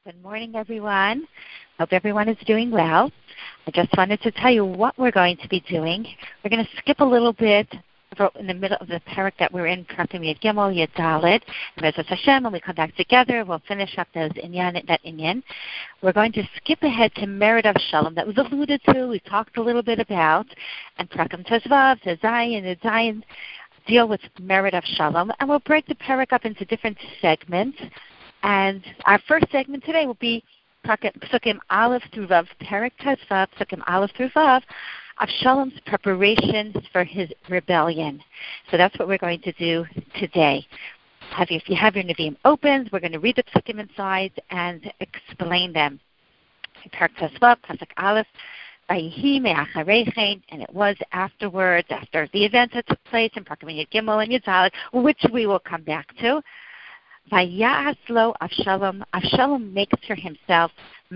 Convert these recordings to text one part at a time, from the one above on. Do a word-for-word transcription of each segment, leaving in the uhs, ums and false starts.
Good morning, everyone. Hope everyone is doing well. I just wanted to tell you what we're going to be doing. We're going to skip a little bit in the middle of the parak that we're in, Prakim Yud Gimel, Yud Dalet, and Bezos Hashem, when we come back together, we'll finish up those inyan, that inyan. We're going to skip ahead to Merit of Shalom that was alluded to, we talked a little bit about, and Prakim Tezvav, Tezayin, and Zayin deal with Merit of Shalom, and we'll break the parak up into different segments. And our first segment today will be Psukim Aleph through Vav, Perek Tezvav, Psukim Aleph through Vav, Avshalom's preparations for his rebellion. So that's what we're going to do today. Have you, if you have your Nevi'im open, we're going to read the Psukim inside and explain them. Perek Tezvav, Pasuk Aleph, Vayihi me'acharechen, and it was afterwards, after the events that took place in Prakim Yud Gimel and Yud Dalet, which we will come back to. Vayas lo Avshalom. Avshalom makes for himself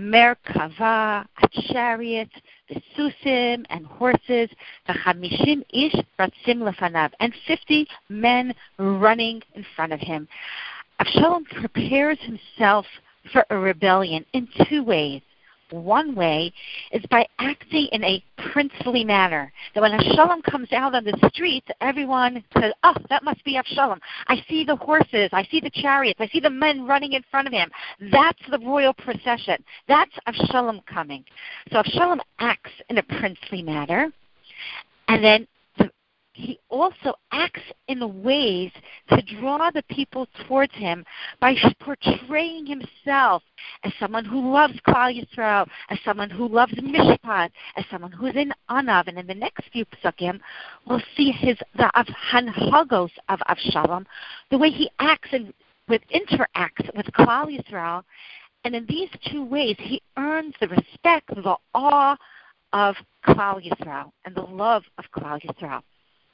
merkava, a chariot, the susim and horses, the chamishim ish ratzim lefanav, and fifty men running in front of him. Avshalom prepares himself for a rebellion in two ways. One way is by acting in a princely manner. That when Avshalom comes out on the street, everyone says, oh, that must be Avshalom. I see the horses, I see the chariots, I see the men running in front of him. That's the royal procession. That's Avshalom coming. So Avshalom acts in a princely manner, and then he also acts in ways to draw the people towards him by portraying himself as someone who loves Klal Yisrael, as someone who loves Mishpat, as someone who is in Anav. And in the next few psukim, we'll see his the hanhagos of Avshalom, the way he acts and with interacts with Klal Yisrael. And in these two ways, he earns the respect, the awe of Klal Yisrael and the love of Klal Yisrael.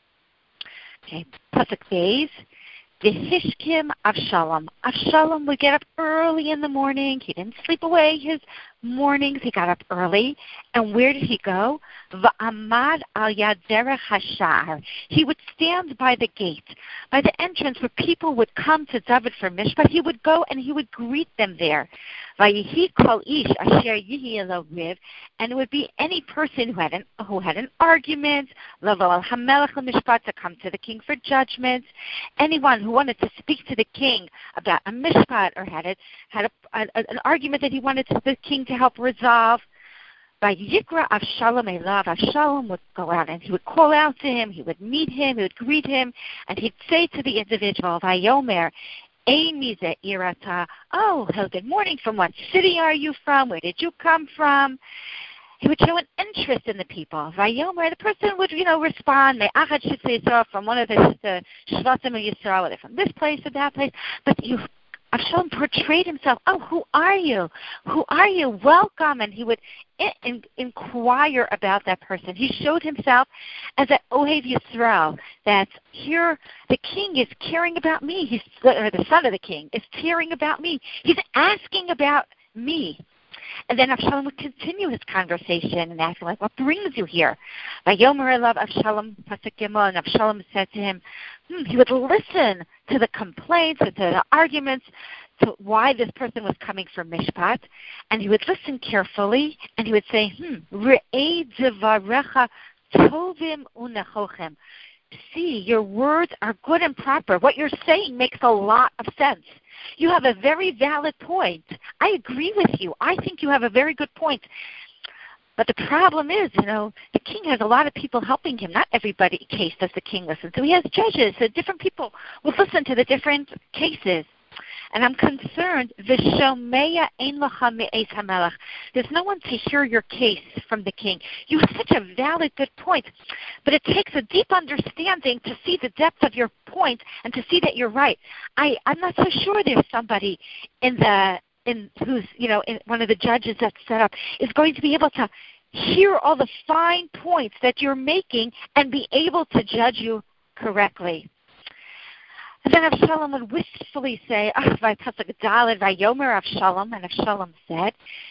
Okay, Pasuk Beis, V'hishkim Avshalom. Avshalom would get up early in the morning. He didn't sleep away his mornings. He got up early. And where did he go? V'amad al yad derech hashar. He would stand by the gate, by the entrance where people would come to David for mishpat. He would go and he would greet them there. Vayihi kol ish asher yihi lo riv, and it would be any person who had an who had an argument, lavo al hamelech mishpat, to come to the king for judgment. Anyone who wanted to speak to the king about a mishpat or had a, had a, a, an argument that he wanted to, the king to help resolve. Vayikra Avshalom elav. Avshalom would go out and he would call out to him. He would meet him. He would greet him, and he'd say to the individual, Vayomer, oh, good morning. From what city are you from? Where did you come from? He would show an interest in the people. Vayomer, the person would, you know, respond. Me'achad Shitzei Yisrael, from one of the, the Shvatim of Yisrael, whether from this place or that place. But you, Avshalom portrayed himself. Oh, who are you? Who are you? Welcome. And he would in, in, inquire about that person. He showed himself as an Ohev Yisrael, that here the king is caring about me. He's, or the son of the king is caring about me. He's asking about me. And then Avshalom would continue his conversation and ask him, like, what brings you here? Vayomer elav Avshalom, Pasuk Gimel, and Avshalom said to him, hmm, he would listen to the complaints, to the arguments, to why this person was coming from Mishpat, and he would listen carefully, and he would say, hmm, Re'ei devarecha tovim unechochem. See, your words are good and proper. What you're saying makes a lot of sense. You have a very valid point. I agree with you. I think you have a very good point. But the problem is, you know, the king has a lot of people helping him. Not everybody case does the king listen to. He has judges, so different people will listen to the different cases. And I'm concerned, V'shomeya ein lacha me'eis hamelech. There's no one to hear your case from the king. You have such a valid, good point. But it takes a deep understanding to see the depth of your point and to see that you're right. I, I'm not so sure there's somebody in the in who's, you know, in one of the judges that's set up is going to be able to hear all the fine points that you're making and be able to judge you correctly. And then Avshalom would wistfully say, Pasuk Dalet, Vayomer Avshalom, and Avshalom said,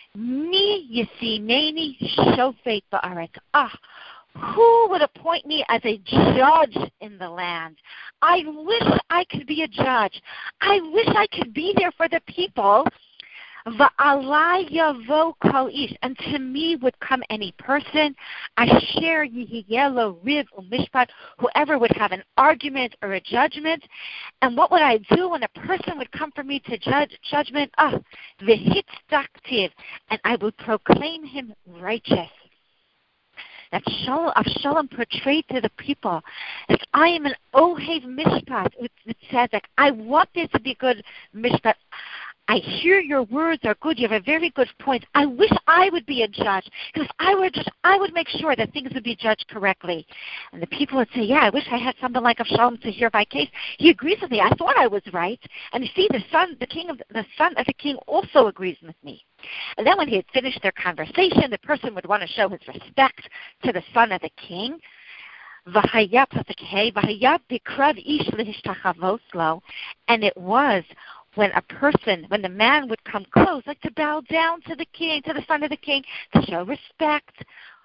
Mi yisimeni shofet ba'aretz. Ah, who would appoint me as a judge in the land? I wish I could be a judge. I wish I could be there for the people. Va'alai yavo kol ish, and to me would come any person, asher yihiyelo riv umishpat, whoever would have an argument or a judgment. And what would I do when a person would come for me to judge judgment? Ah, v'hitzaktiv, and I would proclaim him righteous. That Avshalom portrayed to the people that I am an ohev mishpat. It says that I want there to be good mishpat. I hear your words are good. You have a very good point. I wish I would be a judge, because if I were just, I would make sure that things would be judged correctly. And the people would say, yeah, I wish I had someone like Avshalom to hear my case. He agrees with me. I thought I was right. And you see, the son, the king of the son of the king also agrees with me. And then when he had finished their conversation, the person would want to show his respect to the son of the king. And it was when a person, when the man would come close, like to bow down to the king, to the son of the king, to show respect.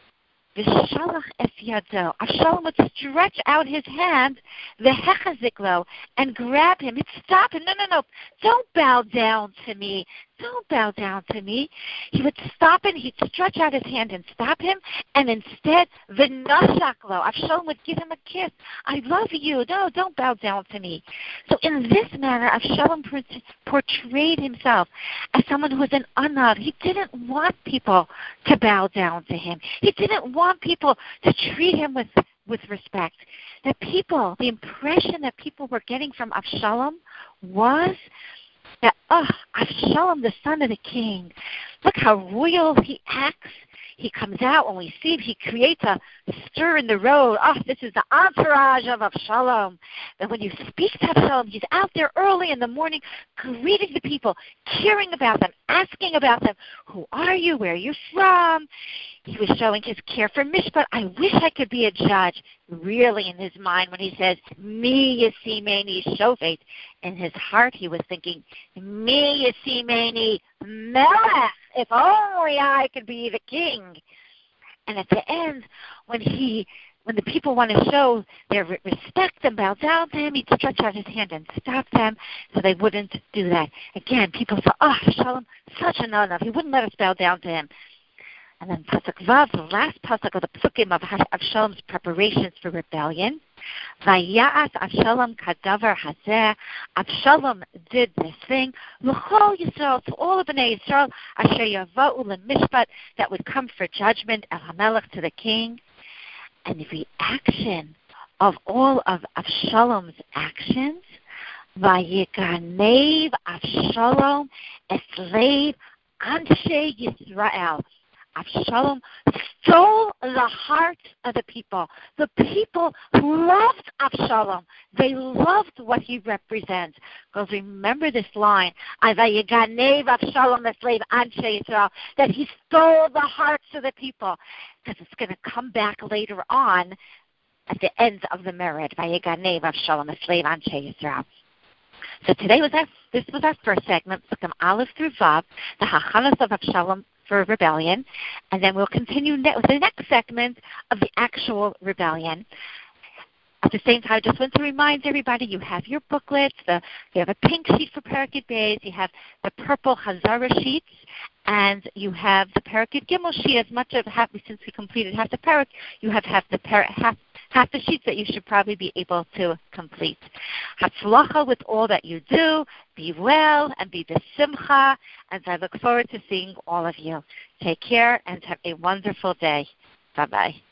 V'shalach es yado. Avshalom would stretch out his hand, v'hechazik lo, and grab him. He'd stop him. No, no, no. Don't bow down to me. Don't bow down to me. He would stop him. He'd stretch out his hand and stop him. And instead, v'nashak lo. Avshalom would give him a kiss. I love you. No, don't bow down to me. So in this manner, Avshalom portrayed himself as someone who was an anav. He didn't want people to bow down to him. He didn't want people to treat him with, with respect. The people, the impression that people were getting from Avshalom was that, oh, Avshalom, the son of the king, look how royal he acts. He comes out when we see him. He creates a stir in the road. Oh, this is the entourage of Avshalom. And when you speak to Avshalom, he's out there early in the morning greeting the people, caring about them, asking about them. Who are you? Where are you from? He was showing his care for Mishpat. I wish I could be a judge. Really, in his mind, when he says, Mi Yasimeni Shofet, in his heart he was thinking, Mi Yasimeni Melech, if only I could be the king. And at the end, when he, when the people want to show their respect and bow down to him, he'd stretch out his hand and stop them so they wouldn't do that. Again, people say, oh, Shalom, such an honor. He wouldn't let us bow down to him. And then Pasuk Vav, the last Pasuk of the Psukim of Avshalom's preparations for rebellion. Vaya'as Avshalom kadavar hazeh. Avshalom did this thing. L'chol Yisrael, to all of Bnei Yisrael, asher yava'u lemishpat, that would come for judgment, El HaMelech, to the king. And the reaction of all of Avshalom's actions, Vayiganev Avshalom eslev anshe Yisrael. Avshalom stole the hearts of the people. The people loved Avshalom. They loved what he represents. Because remember this line, Avayiganev Avshalom eslev anshe Yisrael, that he stole the hearts of the people. Because it's going to come back later on at the end of the merit. Vayiganev Avshalom eslev anshe Yisrael. So today was our, this was our first segment, Psukim Aleph through Vav, the Hachanas of Avshalom for rebellion, and then we'll continue ne- with the next segment of the actual rebellion. At the same time, I just want to remind everybody, you have your booklets, the, you have a pink sheet for Parakid Beis, you have the purple Hazara sheets, and you have the Parakid Gimel sheet. As much of half, since we completed half the Parak, you have half the par- half half the sheets that you should probably be able to complete. Hatzlacha with all that you do. Be well and be besimcha. And I look forward to seeing all of you. Take care and have a wonderful day. Bye-bye.